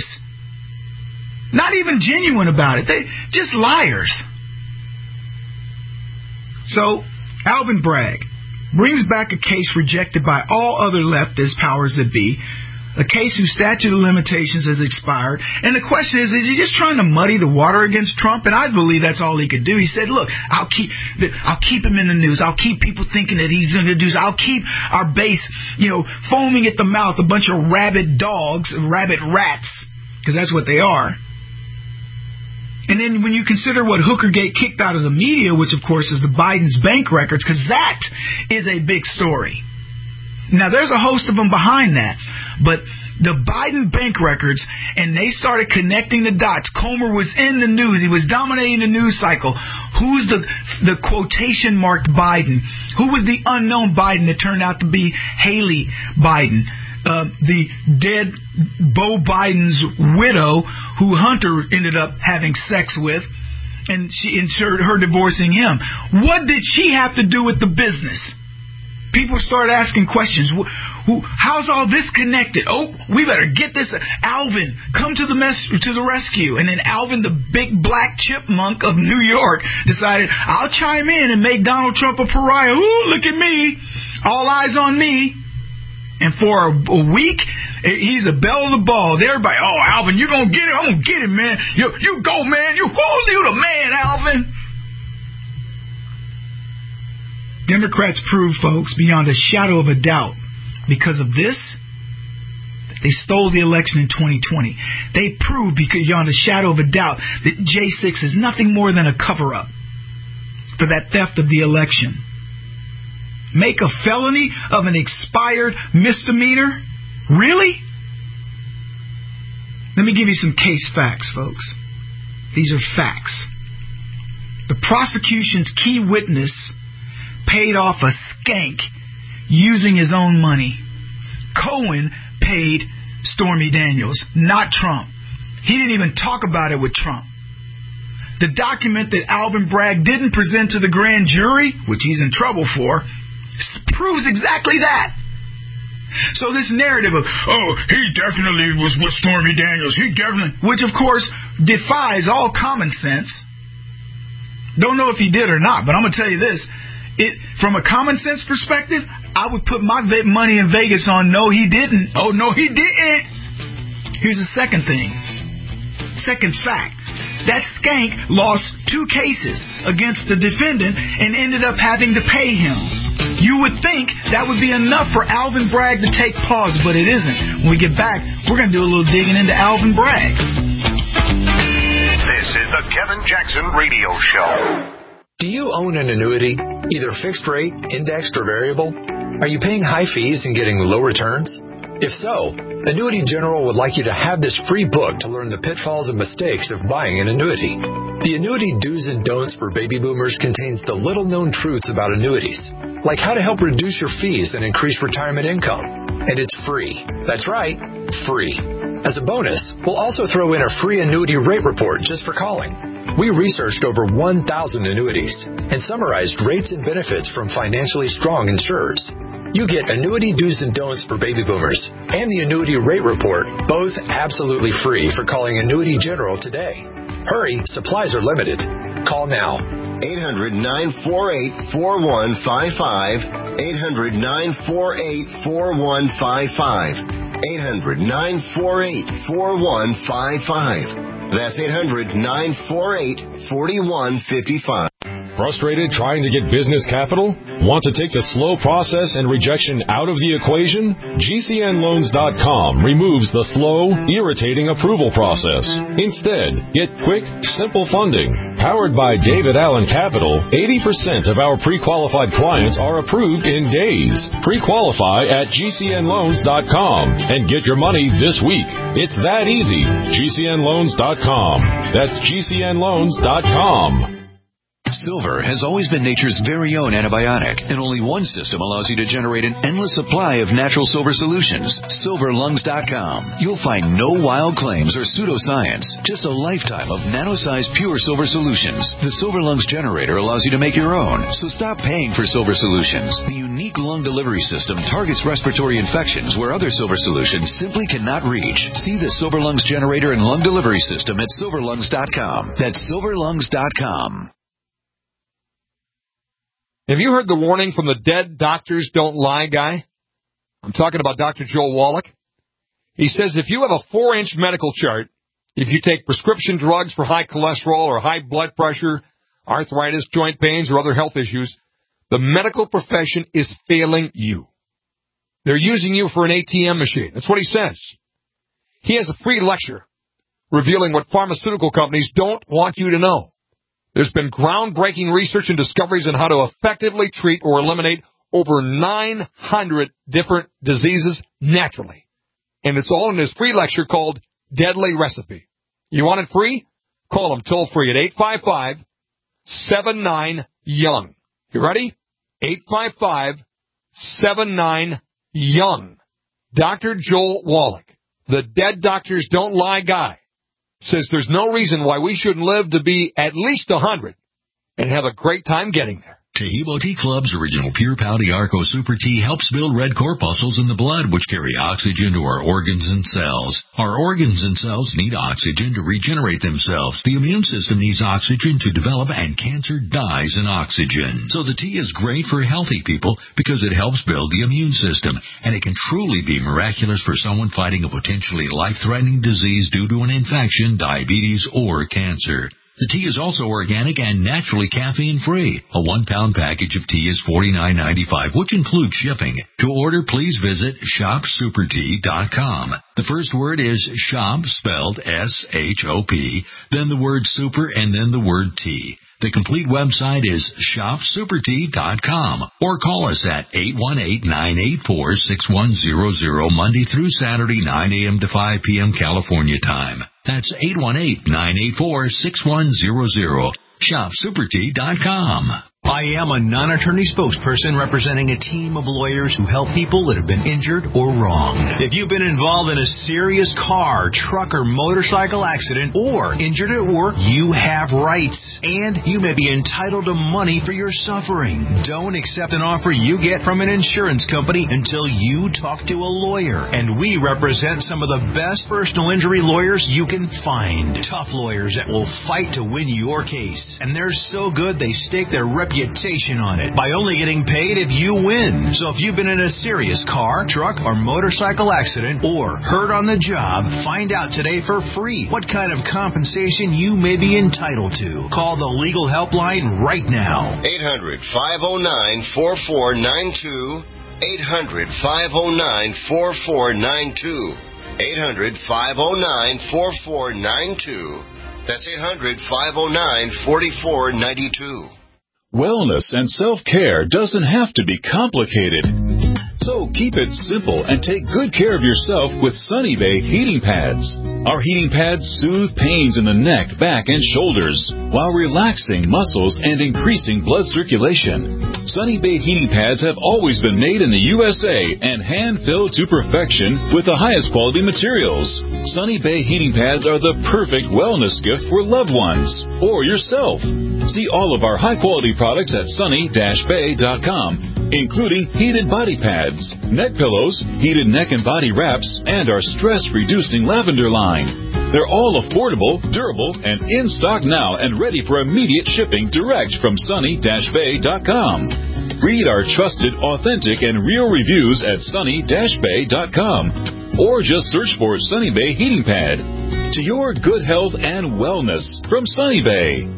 Not even genuine about it. They just liars. So, Alvin Bragg, brings back a case rejected by all other leftist powers that be, a case whose statute of limitations has expired. And the question is, is he just trying to muddy the water against Trump? And I believe that's all he could do. He said, look, I'll keep I'll keep him in the news. I'll keep people thinking that he's going to do. I'll keep our base, you know, foaming at the mouth, a bunch of rabid dogs, rabid rats, because that's what they are. And then when you consider what Hookergate kicked out of the media, which, of course, is the Biden's bank records, because that is a big story. Now, there's a host of them behind that. But the Biden bank records, and they started connecting the dots. Comer was in the news. He was dominating the news cycle. Who's the the quotation-marked Biden? Who was the unknown Biden that turned out to be Haley Biden? Uh, the dead Beau Biden's widow, who Hunter ended up having sex with, and she ensured her divorcing him. What did she have to do with the business? People start asking questions. Who, how's all this connected? Oh, we better get this. Alvin, come to the mess, to the rescue. And then Alvin, the big black chipmunk of New York, decided, I'll chime in and make Donald Trump a pariah. Ooh, look at me. All eyes on me. And for a, a week, he's a belle of the ball. Everybody, oh, Alvin, you're going to get it. I'm going to get it, man. You, you go, man. You, who's you the man, Alvin? Democrats proved, folks, beyond a shadow of a doubt, because of this, they stole the election in twenty twenty. They proved, beyond a shadow of a doubt, that J six is nothing more than a cover-up for that theft of the election. Make a felony of an expired misdemeanor? Really? Let me give you some case facts, folks. These are facts. The prosecution's key witness paid off a skank using his own money. Cohen paid Stormy Daniels, not Trump. He didn't even talk about it with Trump. The document that Alvin Bragg didn't present to the grand jury, which he's in trouble for, proves exactly that. So this narrative of, oh, he definitely was with Stormy Daniels, he definitely, which of course defies all common sense. Don't know if he did or not, but I'm going to tell you this. It, from a common sense perspective, I would put my money in Vegas on no, he didn't. Oh, no, he didn't. Here's the second thing. Second fact. That skank lost two cases against the defendant and ended up having to pay him. You would think that would be enough for Alvin Bragg to take pause, but it isn't. When we get back, we're going to do a little digging into Alvin Bragg. This is the Kevin Jackson Radio Show. Do you own an annuity, either fixed rate, indexed, or variable? Are you paying high fees and getting low returns? If so, Annuity General would like you to have this free book to learn the pitfalls and mistakes of buying an annuity. The Annuity Do's and Don'ts for Baby Boomers contains the little-known truths about annuities, like how to help reduce your fees and increase retirement income. And it's free. That's right, free. As a bonus, we'll also throw in a free annuity rate report just for calling. We researched over one thousand annuities and summarized rates and benefits from financially strong insurers. You get Annuity Do's and Don'ts for Baby Boomers and the Annuity Rate Report, both absolutely free for calling Annuity General today. Hurry, supplies are limited. Call now. eight hundred, nine four eight, four one five five. eight hundred, nine four eight, four one five five. eight hundred, nine four eight, four one five five. That's eight hundred, nine four eight, four one five five. Frustrated trying to get business capital? Want to take the slow process and rejection out of the equation? G C N loans dot com removes the slow, irritating approval process. Instead, get quick, simple funding. Powered by David Allen Capital, eighty percent of our pre-qualified clients are approved in days. Pre-qualify at G C N loans dot com and get your money this week. It's that easy. G C N loans dot com. That's G C N loans dot com. Silver has always been nature's very own antibiotic, and only one system allows you to generate an endless supply of natural silver solutions. Silver Lungs dot com. You'll find no wild claims or pseudoscience, just a lifetime of nano-sized pure silver solutions. The Silver Lungs generator allows you to make your own, so stop paying for silver solutions. The unique lung delivery system targets respiratory infections where other silver solutions simply cannot reach. See the Silver Lungs generator and lung delivery system at Silver Lungs dot com. That's Silver Lungs dot com. Have you heard the warning from the dead doctors don't lie guy? I'm talking about Doctor Joel Wallach. He says if you have a four-inch medical chart, if you take prescription drugs for high cholesterol or high blood pressure, arthritis, joint pains, or other health issues, the medical profession is failing you. They're using you for an A T M machine. That's what he says. He has a free lecture revealing what pharmaceutical companies don't want you to know. There's been groundbreaking research and discoveries on how to effectively treat or eliminate over nine hundred different diseases naturally. And it's all in his free lecture called Deadly Recipe. You want it free? Call him toll free at eight five five, seven nine, young. You ready? eight five five, seven nine, young. Doctor Joel Wallach, the dead doctors don't lie guy, says there's no reason why we shouldn't live to be at least one hundred and have a great time getting there. Taheebo Tea Club's original Pure Pau Arco Super Tea helps build red corpuscles in the blood, which carry oxygen to our organs and cells. Our organs and cells need oxygen to regenerate themselves. The immune system needs oxygen to develop, and cancer dies in oxygen. So the tea is great for healthy people because it helps build the immune system, and it can truly be miraculous for someone fighting a potentially life-threatening disease due to an infection, diabetes, or cancer. The tea is also organic and naturally caffeine-free. A one-pound package of tea is forty-nine ninety-five, which includes shipping. To order, please visit shop super tea dot com. The first word is shop, spelled S H O P, then the word super, and then the word tea. The complete website is shop super tea dot com, or call us at eight one eight, nine eight four, six one zero zero, Monday through Saturday, nine a.m. to five p.m. California time. That's eight one eight, nine eight four, six one zero zero. shop super tea dot com. I am a non-attorney spokesperson representing a team of lawyers who help people that have been injured or wronged. If you've been involved in a serious car, truck, or motorcycle accident, or injured at work, you have rights, and you may be entitled to money for your suffering. Don't accept an offer you get from an insurance company until you talk to a lawyer. And we represent some of the best personal injury lawyers you can find. Tough lawyers that will fight to win your case. And they're so good they stake their reputation on it by only getting paid if you win. So if you've been in a serious car, truck, or motorcycle accident, or hurt on the job, find out today for free what kind of compensation you may be entitled to. Call the legal helpline right now. eight hundred, five oh nine, four four nine two. eight hundred, five oh nine, four four nine two. eight hundred, five oh nine, four four nine two. That's eight hundred, five oh nine, four four nine two. Wellness and self-care doesn't have to be complicated. So keep it simple and take good care of yourself with Sunny Bay heating pads. Our heating pads soothe pains in the neck, back, and shoulders while relaxing muscles and increasing blood circulation. Sunny Bay heating pads have always been made in the U S A and hand-filled to perfection with the highest quality materials. Sunny Bay heating pads are the perfect wellness gift for loved ones or yourself. See all of our high-quality products at sunny dash bay dot com, including heated body pads, neck pillows, heated neck and body wraps, and our stress-reducing lavender line. They're all affordable, durable, and in stock now and ready for immediate shipping direct from sunny dash bay dot com. Read our trusted, authentic, and real reviews at sunny dash bay dot com, or just search for Sunny Bay Heating Pad. To your good health and wellness from Sunny Bay.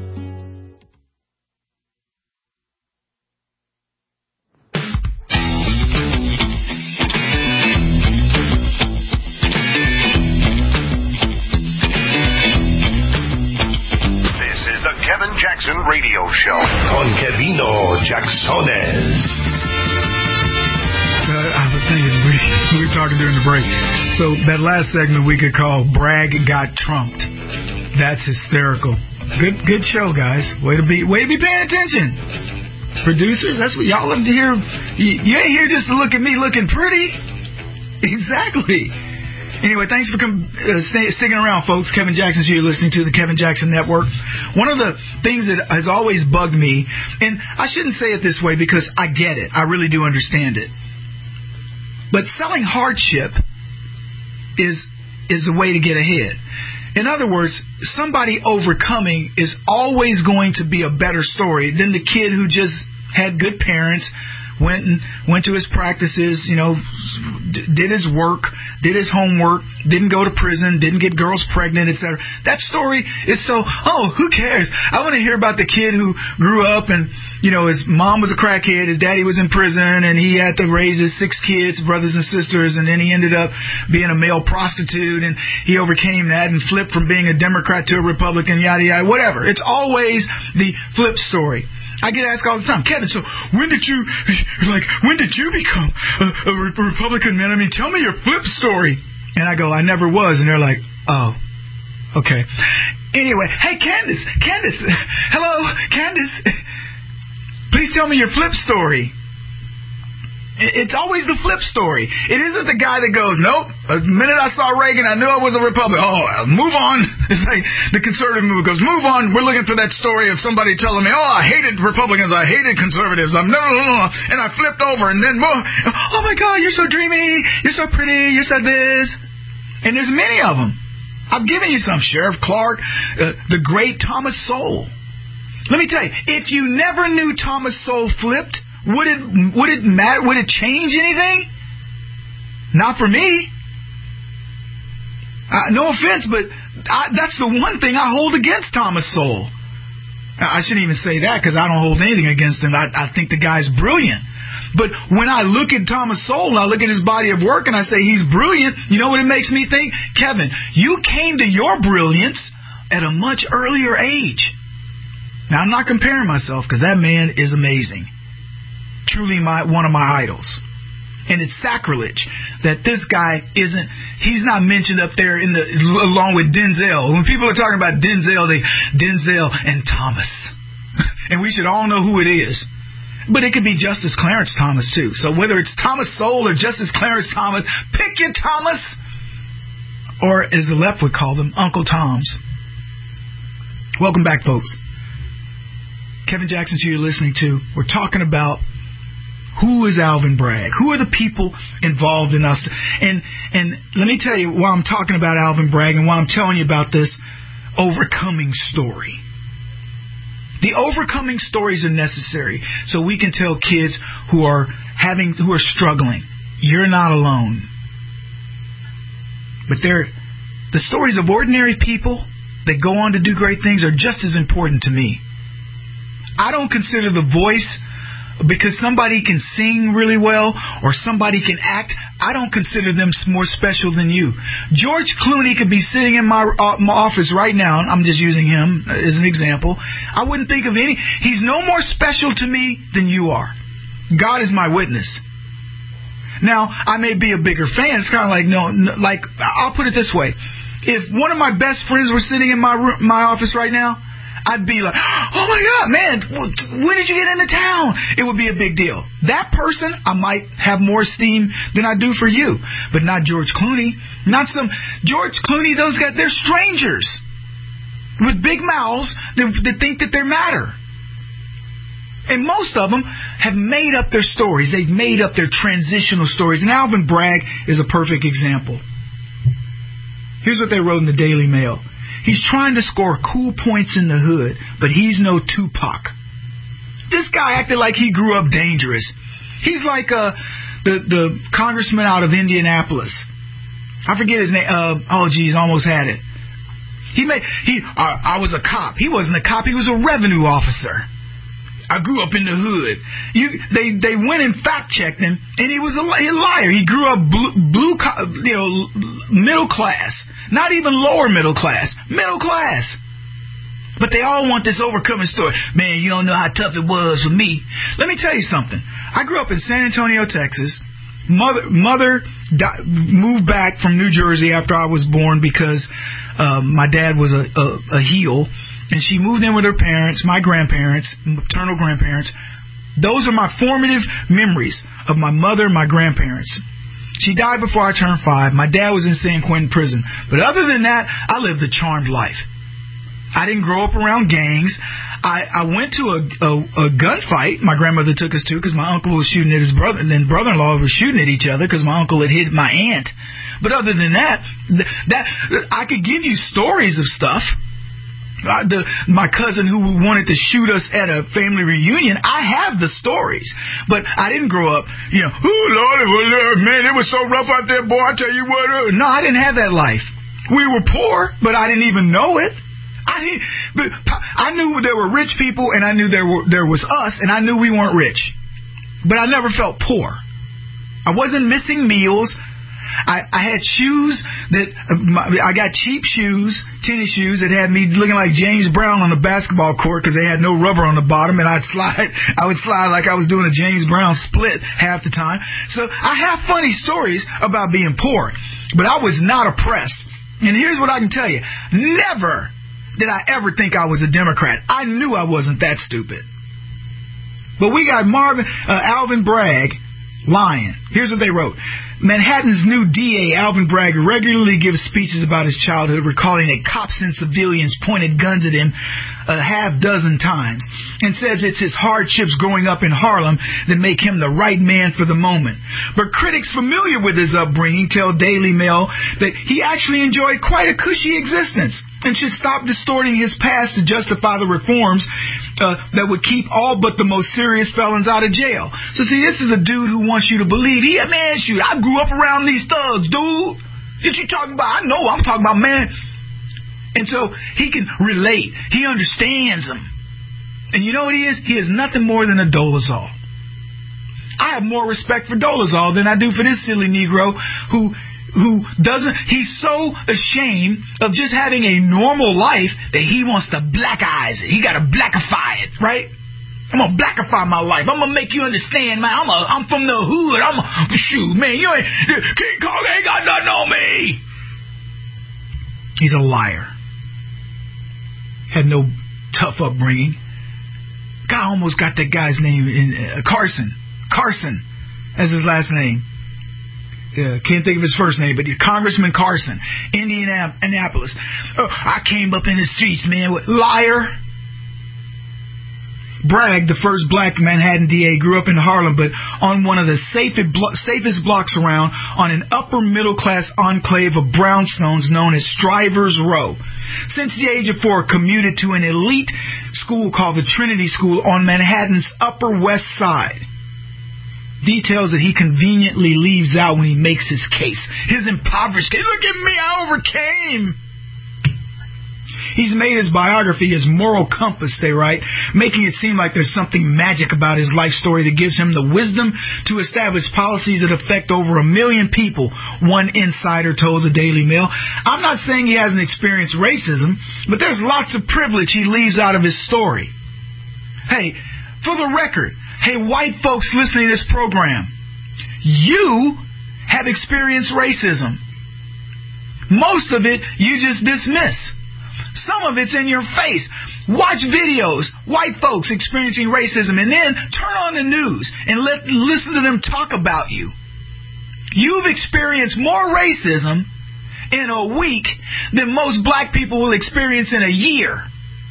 Jackson Radio Show con Kevino Jacksones. Uh, I was thinking we, we were talking during the break. So that last segment we could call "Bragg Got Trumped." That's hysterical. Good, good show, guys. Way to be, way to be paying attention. Producers, that's what y'all love to hear. You, you ain't here just to look at me looking pretty. Exactly. Anyway, thanks for com- uh, stay, sticking around, folks. Kevin Jackson's here. You're listening to the Kevin Jackson Network. One of the things that has always bugged me, and I shouldn't say it this way because I get it. I really do understand it. But selling hardship is is the way to get ahead. In other words, somebody overcoming is always going to be a better story than the kid who just had good parents, went and went to his practices, you know, d- did his work, did his homework, didn't go to prison, didn't get girls pregnant, et cetera. That story is so, oh, who cares? I want to hear about the kid who grew up and, you know, his mom was a crackhead, his daddy was in prison, and he had to raise his six kids, brothers and sisters, and then he ended up being a male prostitute, and he overcame that and flipped from being a Democrat to a Republican, yada, yada, whatever. It's always the flip story. I get asked all the time, Kevin, so when did you, like, when did you become a, a Republican, man? I mean, tell me your flip story. And I go, I never was. And they're like, oh, okay. Anyway, hey, Candace, Candace, hello, Candace, please tell me your flip story. It's always the flip story. It isn't the guy that goes, nope, the minute I saw Reagan, I knew I was a Republican. Oh, move on. It's like the conservative movement goes, move on. We're looking for that story of somebody telling me, oh, I hated Republicans, I hated conservatives. I'm never, and I flipped over, and then, oh my God, you're so dreamy, you're so pretty, you said this. And there's many of them. I've given you some. Sheriff Clark, uh, the great Thomas Sowell. Let me tell you, if you never knew Thomas Sowell flipped, Would it would it matter? Would it change anything? Not for me. Uh, no offense, but I, that's the one thing I hold against Thomas Sowell. I shouldn't even say that because I don't hold anything against him. I, I think the guy's brilliant. But when I look at Thomas Sowell, I look at his body of work and I say he's brilliant, you know what it makes me think? Kevin, you came to your brilliance at a much earlier age. Now, I'm not comparing myself because that man is amazing. Truly my one of my idols. And it's sacrilege that this guy isn't, he's not mentioned up there in the along with Denzel. When people are talking about Denzel, they Denzel and Thomas. And we should all know who it is. But it could be Justice Clarence Thomas too. So whether it's Thomas Sowell or Justice Clarence Thomas, pick your Thomas. Or as the left would call them, Uncle Toms. Welcome back, folks. Kevin Jackson, who you're listening to. We're talking about who is Alvin Bragg? Who are the people involved in us? And and let me tell you why I'm talking about Alvin Bragg and why I'm telling you about this overcoming story. The overcoming stories are necessary so we can tell kids who are having who are struggling, you're not alone. But they're the stories of ordinary people that go on to do great things are just as important to me. I don't consider the voice because somebody can sing really well or somebody can act. I don't consider them more special than you. George Clooney could be sitting in my, uh, my office right now. I'm just using him as an example. I wouldn't think of any. He's no more special to me than you are. God is my witness. Now, I may be a bigger fan. It's kind of like, no, no, like, I'll put it this way. If one of my best friends were sitting in my room, my office right now, I'd be like, oh my God, man, when did you get into town? It would be a big deal. That person, I might have more esteem than I do for you. But not George Clooney. Not some, George Clooney, those guys, they're strangers with big mouths that, that think that they matter. And most of them have made up their stories. They've made up their transitional stories. And Alvin Bragg is a perfect example. Here's what they wrote in the Daily Mail. He's trying to score cool points in the hood, but he's no Tupac. This guy acted like he grew up dangerous. He's like uh, the the congressman out of Indianapolis. I forget his name. Uh, oh, geez, almost had it. He made he. I, I was a cop. He wasn't a cop. He was a revenue officer. I grew up in the hood. You, they, they went and fact checked him, and he was a, a liar. He grew up blue, blue, you know, middle class, not even lower middle class, middle class. But they all want this overcoming story. Man, you don't know how tough it was for me. Let me tell you something. I grew up in San Antonio, Texas. Mother, mother di- moved back from New Jersey after I was born because uh, my dad was a, a, a heel. And she moved in with her parents, my grandparents, maternal grandparents. Those are my formative memories of my mother and my grandparents. She died before I turned five. My dad was in San Quentin prison. But other than that, I lived a charmed life. I didn't grow up around gangs. I, I went to a, a, a gunfight my grandmother took us to because my uncle was shooting at his brother, and then brother-in-law was shooting at each other because my uncle had hit my aunt. But other than that, that I could give you stories of stuff. Uh, the, my cousin who wanted to shoot us at a family reunion, I have the stories. But I didn't grow up, you know, oh, Lord, it was, uh, man, it was so rough out there, boy, I tell you what. Uh. No, I didn't have that life. We were poor, but I didn't even know it. I didn't, but I knew there were rich people, and I knew there were there was us, and I knew we weren't rich. But I never felt poor. I wasn't missing meals. I, I had shoes that my, I got cheap shoes, tennis shoes that had me looking like James Brown on the basketball court because they had no rubber on the bottom, and I'd slide. I would slide like I was doing a James Brown split half the time. So I have funny stories about being poor, but I was not oppressed. And here's what I can tell you: never did I ever think I was a Democrat. I knew I wasn't that stupid. But we got Marvin uh, Alvin Bragg lying. Here's what they wrote. Manhattan's new D A, Alvin Bragg, regularly gives speeches about his childhood, recalling that cops and civilians pointed guns at him a half dozen times, and says it's his hardships growing up in Harlem that make him the right man for the moment. But critics familiar with his upbringing tell Daily Mail that he actually enjoyed quite a cushy existence and should stop distorting his past to justify the reforms uh, that would keep all but the most serious felons out of jail. So see, this is a dude who wants you to believe, he, man, shoot, I grew up around these thugs, dude. What you talking about? I know I'm talking about, man. And so he can relate. He understands them. And you know what he is? He is nothing more than a Dolezal. I have more respect for Dolezal than I do for this silly Negro who who doesn't, he's so ashamed of just having a normal life that he wants to black eyes it. He got to blackify it, right? I'm going to blackify my life. I'm going to make you understand, man. I'm a, I'm from the hood. I'm a, shoot, man, you ain't, King Kong ain't got nothing on me. He's a liar. Had no tough upbringing. Guy almost got that guy's name in uh, Carson. Carson as his last name. Uh, can't think of his first name, but he's Congressman Carson, Indianapolis. Oh, I came up in the streets, man. With, liar. Bragg, the first black Manhattan D A, grew up in Harlem, but on one of the safest, blo- safest blocks around, on an upper middle class enclave of brownstones known as Strivers Row. Since the age of four, commuted to an elite school called the Trinity School on Manhattan's Upper West Side. Details that he conveniently leaves out when he makes his case. His impoverished case. Look at me, I overcame. He's made his biography his moral compass, they write, making it seem like there's something magic about his life story that gives him the wisdom to establish policies that affect over a million people, one insider told the Daily Mail. I'm not saying he hasn't experienced racism, but there's lots of privilege he leaves out of his story. Hey, for the record, hey, white folks listening to this program, you have experienced racism. Most of it you just dismiss. Some of it's in your face. Watch videos, white folks experiencing racism, and then turn on the news and let listen to them talk about you. You've experienced more racism in a week than most black people will experience in a year.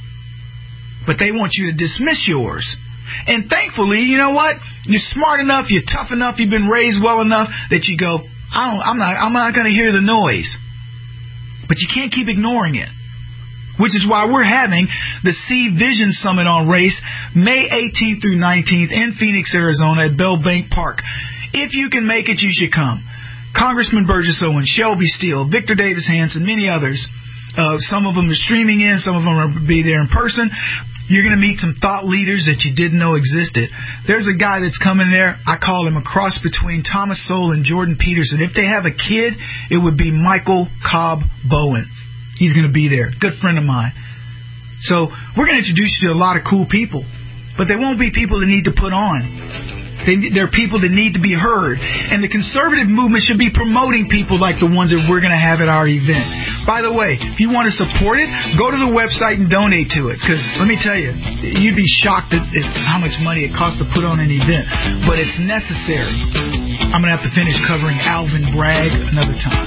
But they want you to dismiss yours. And thankfully, you know what? You're smart enough, you're tough enough, you've been raised well enough that you go, I don't, I'm not, I'm not going to hear the noise. But you can't keep ignoring it. Which is why we're having the See Vision Summit on Race May eighteenth through nineteenth in Phoenix, Arizona at Bell Bank Park. If you can make it, you should come. Congressman Burgess Owen, Shelby Steele, Victor Davis Hanson, many others. Uh, some of them are streaming in, some of them will be there in person. You're going to meet some thought leaders that you didn't know existed. There's a guy that's coming there. I call him a cross between Thomas Sowell and Jordan Peterson. If they have a kid, it would be Michael Cobb Bowen. He's going to be there. Good friend of mine. So we're going to introduce you to a lot of cool people. But they won't be people that need to put on. They, they're people that need to be heard. And the conservative movement should be promoting people like the ones that we're going to have at our event. By the way, if you want to support it, go to the website and donate to it. Because let me tell you, you'd be shocked at, at how much money it costs to put on an event. But it's necessary. I'm going to have to finish covering Alvin Bragg another time.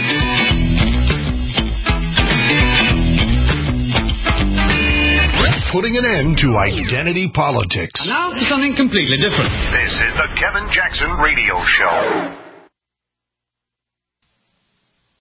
Putting an end to identity politics. Now for something completely different. This is the Kevin Jackson Radio Show.